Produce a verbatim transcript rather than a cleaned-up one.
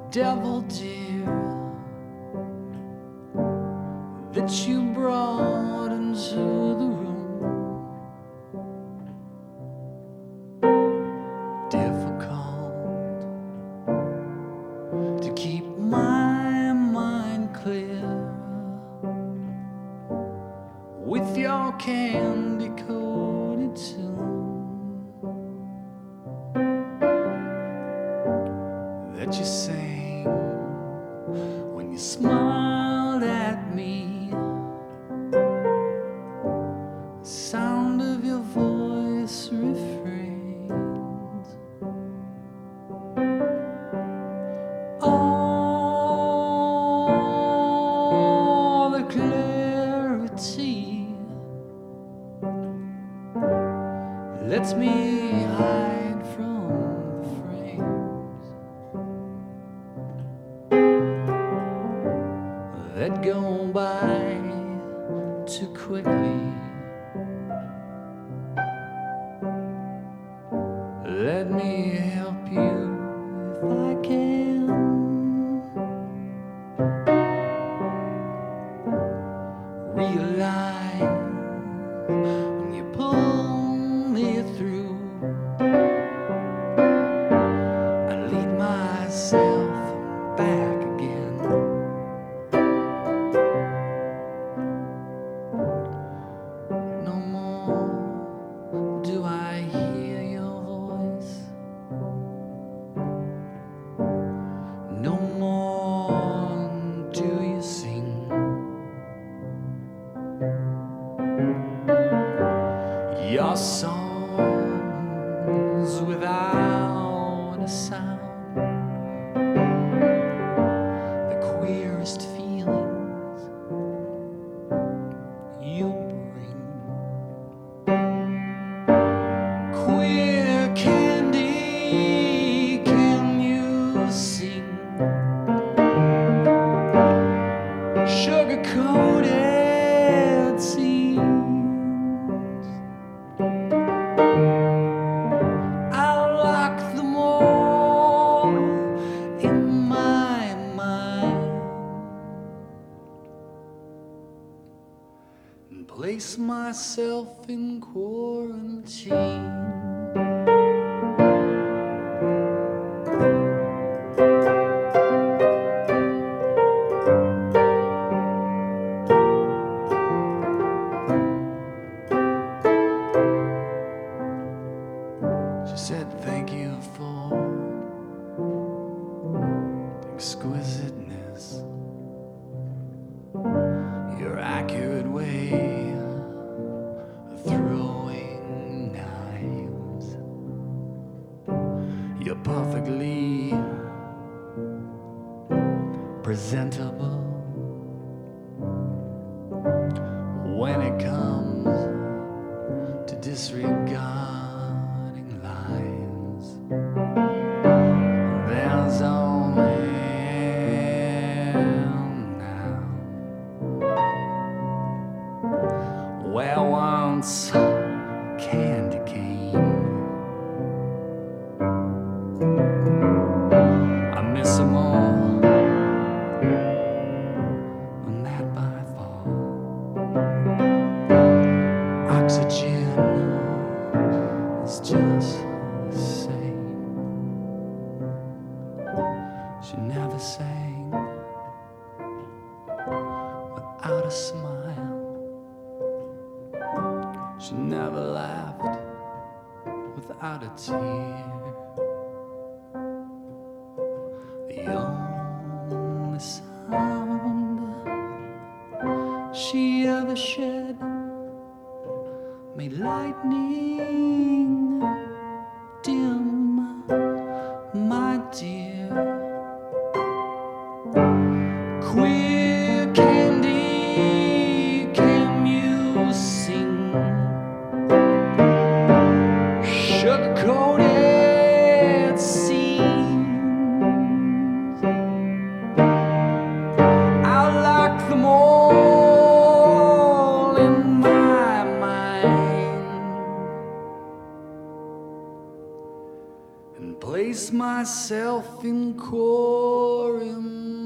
devil, dear, that you brought into the room. Difficult to keep my mind clear with your candy-coated tune that you sang when you smiled at me. The sound of your voice refrains. All the clarity lets me hide from the frames that go by too quickly. Let me help you if I can. Realize when you pull me through, I lead myself back again. No more do I hear your voice. No more do you sing. Your songs without a sound, the queerest feelings you bring. Queer candy, can you sing? Sugar-coated scenes, I'll lock them all in my mind and place myself in quarantine. She said, thank you for the exquisiteness, your accurate way of throwing knives. You're perfectly presentable when it comes to disregarding lines. There's only now where once candy cane. I miss them all, and that by far. Oxygen is just the same. She never sang without a smile. She never laughed without a tear. The only sound she ever shed made lightning dim, my dear. Queer candy, can you sing? Sugar-coated and place myself in chorus.